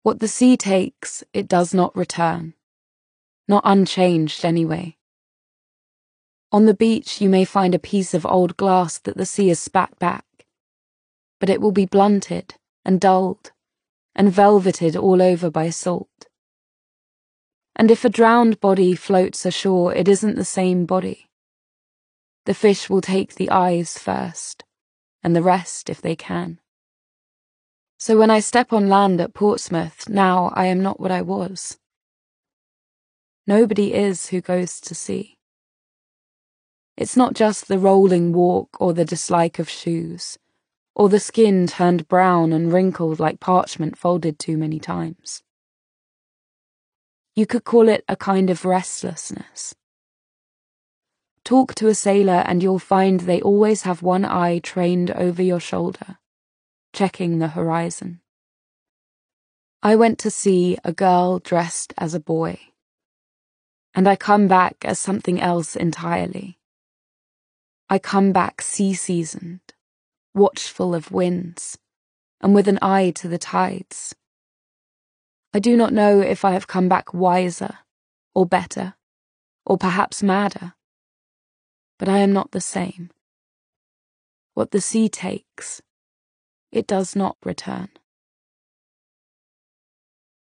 What the sea takes, it does not return. Not unchanged, anyway. On the beach you may find a piece of old glass that the sea has spat back, but it will be blunted and dulled and velveted all over by salt. And if a drowned body floats ashore, it isn't the same body. The fish will take the eyes first, and the rest if they can. So when I step on land at Portsmouth, now I am not what I was. Nobody is who goes to sea. It's not just the rolling walk or the dislike of shoes, or the skin turned brown and wrinkled like parchment folded too many times. You could call it a kind of restlessness. Talk to a sailor and you'll find they always have one eye trained over your shoulder, checking the horizon. I went to see a girl dressed as a boy, and I come back as something else entirely. I come back sea-seasoned, watchful of winds, and with an eye to the tides. I do not know if I have come back wiser, or better, or perhaps madder, but I am not the same. What the sea takes, it does not return.